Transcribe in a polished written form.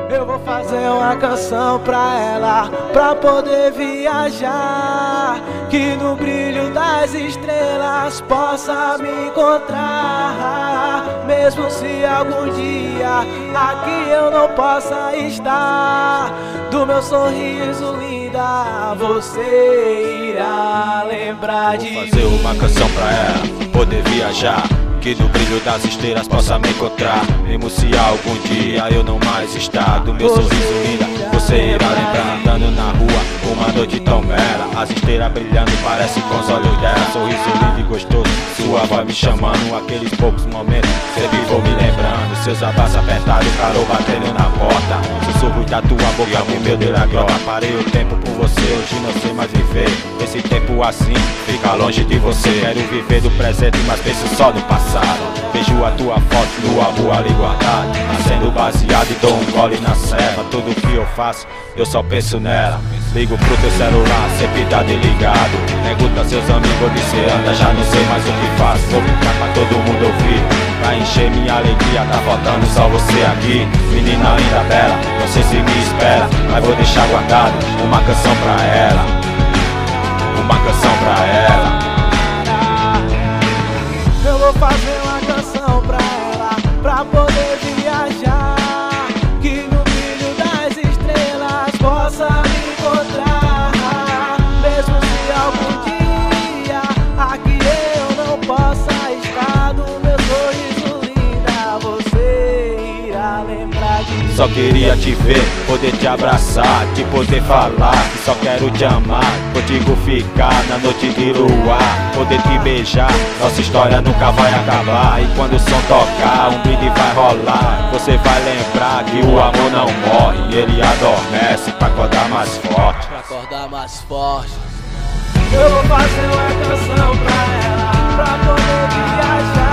Eu vou fazer uma canção pra ela, pra poder viajar, que no brilho das estrelas possa me encontrar. Mesmo se algum dia aqui eu não possa estar, do meu sorriso linda você irá lembrar de mim. Vou fazer uma canção pra ela, poder viajar, que no brilho das estrelas possa me encontrar. Mesmo se algum dia eu não mais estar, do meu sorriso linda você irá lembrar. Andando na rua, uma noite tão bela, as estrelas brilhando parece com os olhos dela. Sorriso lindo e gostoso, sua voz me chamando. Aqueles poucos momentos, sempre vou me lembrando. Seus abraços apertados, calor batendo na porta, sussurro da tua boca me meu de la glória. Parei o tempo por você, hoje não sei mais viver esse tempo assim, fica longe de você. Quero viver do presente, mas penso só no passado. Vejo a tua foto no álbum ali guardado, acendo baseado e dou um gole na serva. Tudo que eu faço, eu só penso nela. Ligo pro teu celular, sempre tá desligado. Pergunta seus amigos onde cê anda, já não sei mais o que faço. Vou gritar pra todo mundo ouvir, pra encher minha alegria. Tá faltando só você aqui, menina linda bela. Não sei se me espera, mas vou deixar guardado uma canção pra ela, uma canção pra ela. Eu vou fazer uma canção pra ela, pra poder viajar, que no brilho das estrelas possa me encontrar. Mesmo se algum dia aqui eu não possa estar, do meu sorriso linda você irá lembrar de mim. Só queria te ver, poder te abraçar, te poder falar que só quero te amar, contigo ficar na noite de luar, poder te beijar, nossa história nunca vai acabar. E quando o som tocar, um brinde vai rolar, você vai lembrar que o amor não morre, ele adormece pra acordar mais forte, Pra acordar mais forte. Eu vou fazer uma canção pra ela, pra poder viajar.